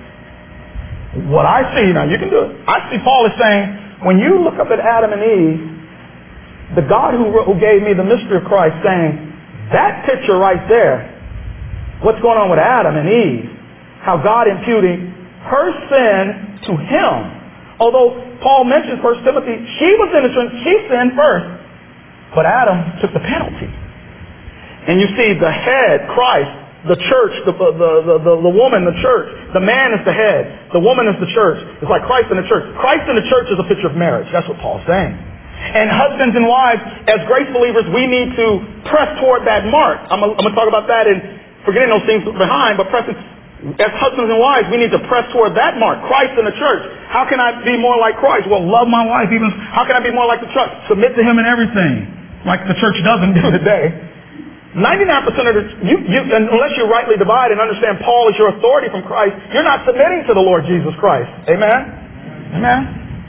What I see, now you can do it. I see Paul is saying, when you look up at Adam and Eve, the God who gave me the mystery of Christ saying, that picture right there, what's going on with Adam and Eve, how God imputing her sin to him. Although Paul mentions 1 Timothy, she was innocent, she sinned first, but Adam took the penalty. And you see the head, Christ, the church, the woman, the church. The man is the head. The woman is the church. It's like Christ and the church. Christ and the church is a picture of marriage. That's what Paul's saying. And husbands and wives, as grace believers, we need to press toward that mark. I'm going to talk about that in forgetting those things behind, but pressing. As husbands and wives, we need to press toward that mark. Christ and the church. How can I be more like Christ? Well, love my wife. Even how can I be more like the church? Submit to him in everything, like the church doesn't do today. 99% of unless you rightly divide and understand Paul is your authority from Christ, you're not submitting to the Lord Jesus Christ. Amen? Amen?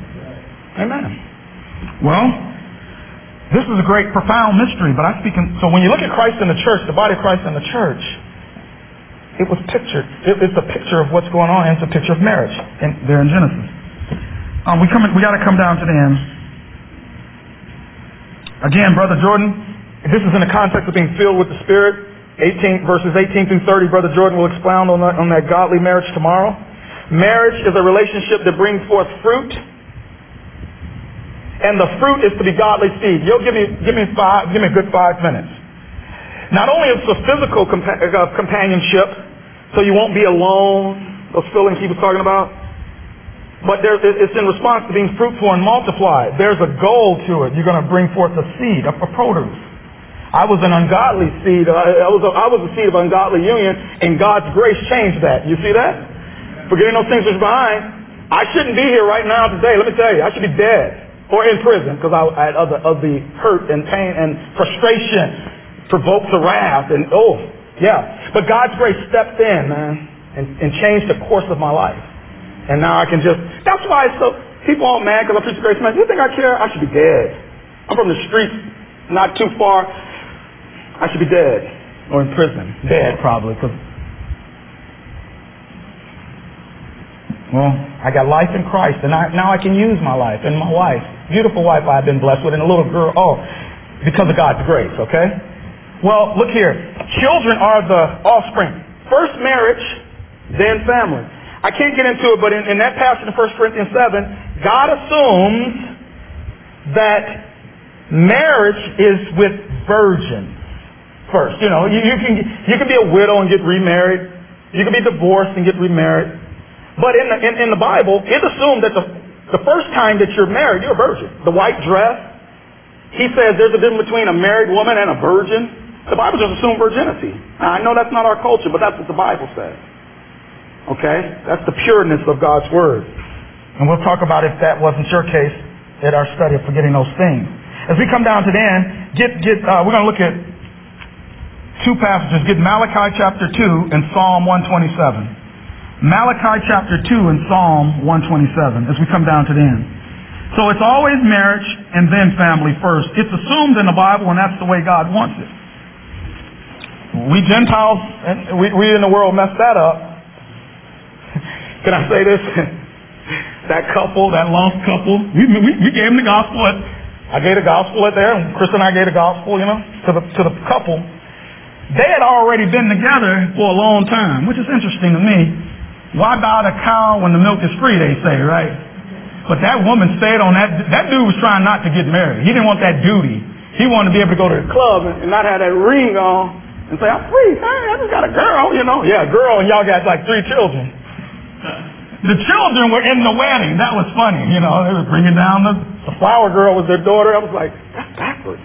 Amen. Well, this is a great, profound mystery, but so when you look at Christ and the church, the body of Christ and the church, it was pictured. It's a picture of what's going on, and it's a picture of marriage there in Genesis. We got to come down to the end. Again, Brother Jordan, this is in the context of being filled with the Spirit. Verses 18 through 30, Brother Jordan will expound on that godly marriage tomorrow. Marriage is a relationship that brings forth fruit, and the fruit is to be godly seed. You'll give me a good 5 minutes. Not only is it a physical companionship, so you won't be alone, those feelings he was talking about, but it's in response to being fruitful and multiplied. There's a goal to it. You're going to bring forth a seed, a produce. I was an ungodly seed. I was a seed of ungodly union, and God's grace changed that. You see that? Forgetting those things which are behind. I shouldn't be here right now today. Let me tell you, I should be dead or in prison because I had of the hurt and pain and frustration provoked the wrath. And but God's grace stepped in, man, and changed the course of my life. And now I can that's why people all mad because I preach the grace message. You think I care? I should be dead. I'm from the streets, not too far. I should be dead or in prison. Dead probably because, well, I got life in Christ and now I can use my life and my wife, beautiful wife I've been blessed with, and a little girl, because of God's grace, okay? Well, look here. Children are the offspring. First marriage, then family. I can't get into it, but in that passage in 1 Corinthians 7, God assumes that marriage is with virgins first. You know, you can be a widow and get remarried. You can be divorced and get remarried. But in the Bible, it assumed that the first time that you're married, you're a virgin. The white dress, he says there's a difference between a married woman and a virgin. The Bible just assumed virginity. Now, I know that's not our culture, but that's what the Bible says. Okay? That's the pureness of God's Word. And we'll talk about if that wasn't your case at our study of forgetting those things. As we come down to the end, we're going to look at two passages. Get Malachi chapter 2 and Psalm 127. Malachi chapter 2 and Psalm 127 as we come down to the end. So it's always marriage and then family first. It's assumed in the Bible, and that's the way God wants it. We Gentiles, and we in the world messed that up. Can I say this? That couple, that lost couple, we gave them the gospel. I gave the gospel there, and Chris and I gave the gospel, to the couple. They had already been together for a long time, which is interesting to me. Why buy the cow when the milk is free, they say, right? But that woman stayed on that. That dude was trying not to get married. He didn't want that duty. He wanted to be able to go to the club and not have that ring on and say, I'm free. Hey, I just got a girl, Yeah, a girl, and y'all got like 3 children. The children were in the wedding. That was funny. They were bringing down the flower girl was their daughter. I was like, that's backwards.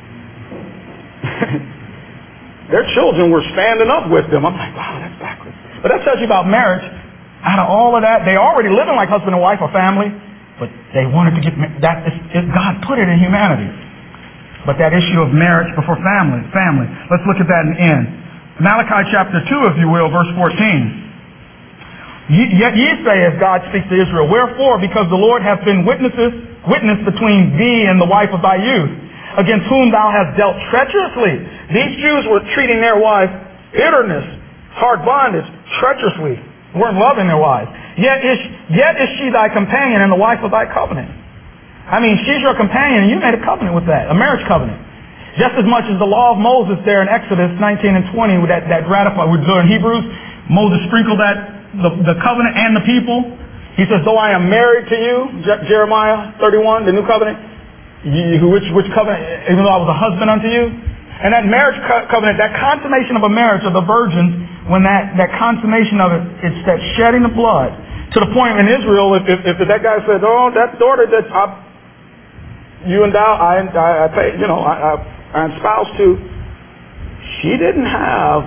Their children were standing up with them. I'm like, wow, that's backwards. But that tells you about marriage. Out of all of that, they already living like husband and wife or family, but they wanted to get married. God put it in humanity. But that issue of marriage before family. Let's look at that in the end. Malachi chapter 2, if you will, verse 14. Yet ye say, as God speaks to Israel, wherefore, because the Lord hath been witness between thee and the wife of thy youth, against whom thou hast dealt treacherously. These Jews were treating their wives bitterness, hard bondage, treacherously. Weren't loving their wives. Yet is she thy companion and the wife of thy covenant. I mean, she's your companion, and you made a covenant with that, a marriage covenant. Just as much as the law of Moses there in Exodus 19 and 20, with that ratified, with in Hebrews, Moses sprinkled the covenant and the people. He says, though I am married to you, Jeremiah 31, the new covenant, which covenant, even though I was a husband unto you. And that marriage covenant, that consummation of a marriage of the virgins, when that consummation of it, it's that shedding of blood. To the point in Israel, if that guy said, oh, that daughter that you and I espoused to, she didn't have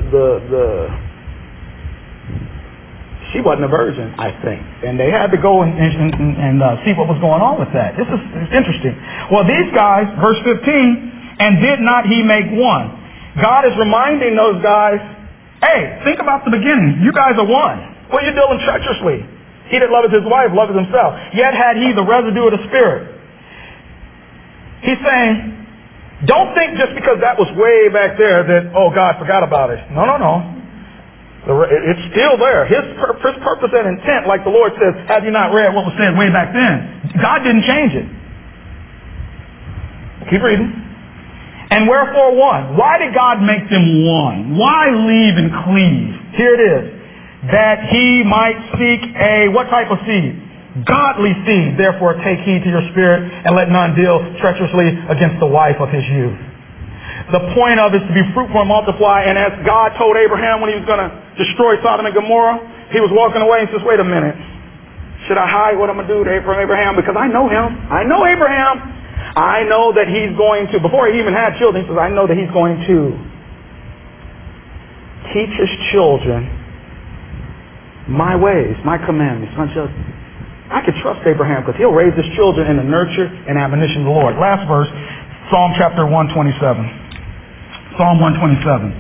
she wasn't a virgin, I think. And they had to go and see what was going on with that. It's interesting. Well, these guys, verse 15, and did not he make one? God is reminding those guys, hey, think about the beginning. You guys are one. Well, you're dealing treacherously. He that loveth his wife loveth himself. Yet had he the residue of the Spirit. He's saying, don't think just because that was way back there that, oh, God forgot about it. No. It's still there. His purpose and intent, like the Lord says, have you not read what was said way back then? God didn't change it. Keep reading. And wherefore one? Why did God make them one? Why leave and cleave? Here it is. That he might seek what type of seed? Godly seed. Therefore take heed to your spirit, and let none deal treacherously against the wife of his youth. The point of it is to be fruitful and multiply. And as God told Abraham when he was going to destroy Sodom and Gomorrah, he was walking away and says, wait a minute. Should I hide what I'm going to do from Abraham? Because I know him. I know Abraham. I know that he's going to, before he even had children, he says, I know that he's going to teach his children my ways, my commandments, my judgments. I can trust Abraham because he'll raise his children in the nurture and admonition of the Lord. Last verse, Psalm chapter 127. Psalm 127.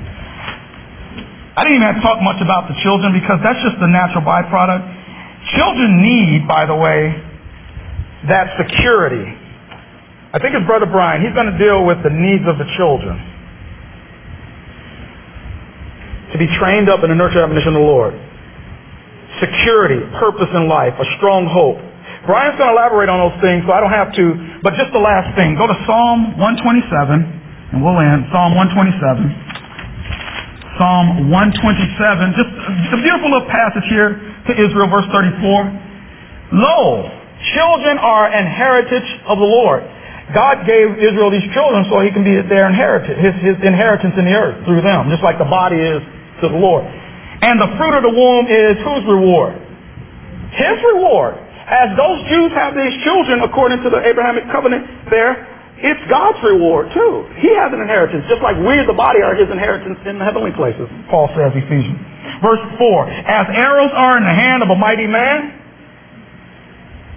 I didn't even have to talk much about the children because that's just the natural byproduct. Children need, by the way, that security. I think it's Brother Brian. He's going to deal with the needs of the children. To be trained up in the nurture and admonition of the Lord. Security, purpose in life, a strong hope. Brian's going to elaborate on those things, so I don't have to. But just the last thing. Go to Psalm 127, and we'll end. Psalm 127. Psalm 127. Just a beautiful little passage here to Israel, verse 34. Lo, children are an heritage of the Lord. God gave Israel these children so he can be their inheritance, his inheritance in the earth through them, just like the body is to the Lord. And the fruit of the womb is whose reward? His reward. As those Jews have these children, according to the Abrahamic covenant there, it's God's reward too. He has an inheritance, just like we, the body, are his inheritance in the heavenly places, Paul says, Ephesians. Verse 4, as arrows are in the hand of a mighty man,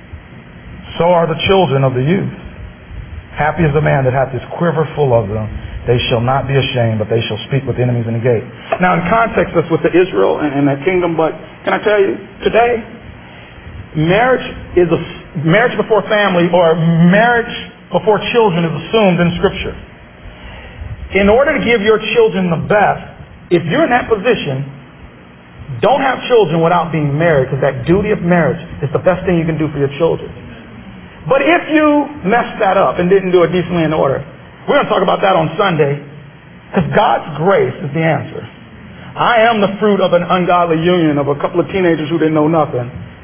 so are the children of the youth. Happy is the man that hath his quiver full of them. They shall not be ashamed, but they shall speak with enemies in the gate. Now, in context, that's with the Israel and that kingdom, but can I tell you, today, marriage before family or marriage before children is assumed in Scripture. In order to give your children the best, if you're in that position, don't have children without being married, because that duty of marriage is the best thing you can do for your children. But if you messed that up and didn't do it decently in order, we're going to talk about that on Sunday, because God's grace is the answer. I am the fruit of an ungodly union of a couple of teenagers who didn't know nothing.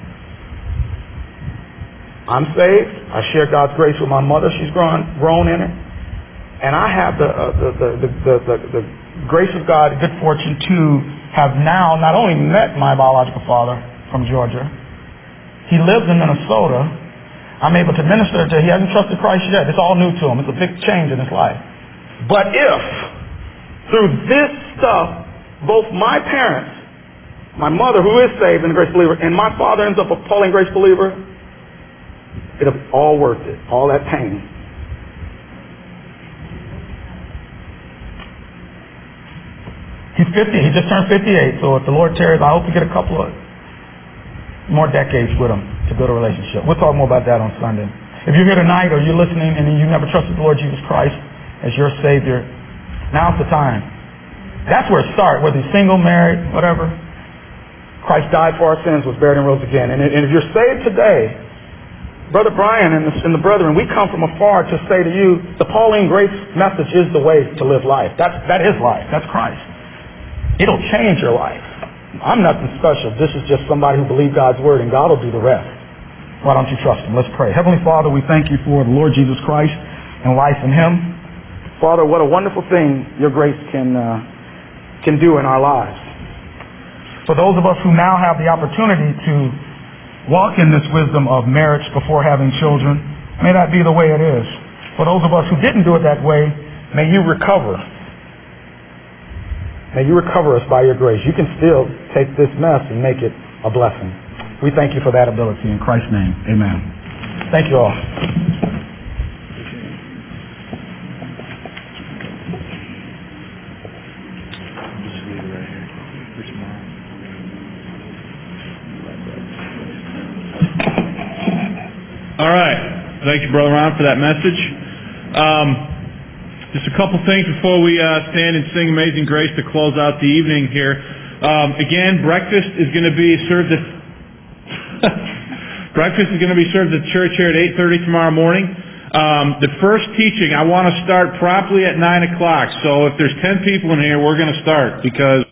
I'm saved. I share God's grace with my mother. She's grown in it. And I have the grace of God, the good fortune to have now not only met my biological father from Georgia, he lives in Minnesota. I'm able to minister to him. He hasn't trusted Christ yet. It's all new to him. It's a big change in his life. But if, through this stuff, both my parents, my mother, who is saved and a grace believer, and my father ends up a Pauline grace believer, it'll all worth it. All that pain. He's 50. He just turned 58. So if the Lord tarries, I hope to get a couple of more decades with him to build a relationship. We'll talk more about that on Sunday. If you're here tonight or you're listening and you never trusted the Lord Jesus Christ as your Savior, now's the time. That's where it starts, whether you're single, married, whatever. Christ died for our sins, was buried and rose again. And if you're saved today, Brother Brian and the brethren, we come from afar to say to you, the Pauline grace message is the way to live life. That is life. That's Christ. It'll change your life. I'm nothing special. This is just somebody who believes God's word, and God will do the rest. Why don't you trust him? Let's pray. Heavenly Father, we thank you for the Lord Jesus Christ and life in him. Father, what a wonderful thing your grace can do in our lives. For those of us who now have the opportunity to walk in this wisdom of marriage before having children, may that be the way it is. For those of us who didn't do it that way, may you recover. May you recover us by your grace. You can still take this mess and make it a blessing. We thank you for that ability in Christ's name. Amen. Thank you all. All right. Thank you, Brother Ron, for that message. Just a couple things before we stand and sing Amazing Grace to close out the evening here. Again, breakfast is going to be served at church here at 8:30 tomorrow morning. The first teaching, I want to start promptly at 9 o'clock. So if there's 10 people in here, we're going to start because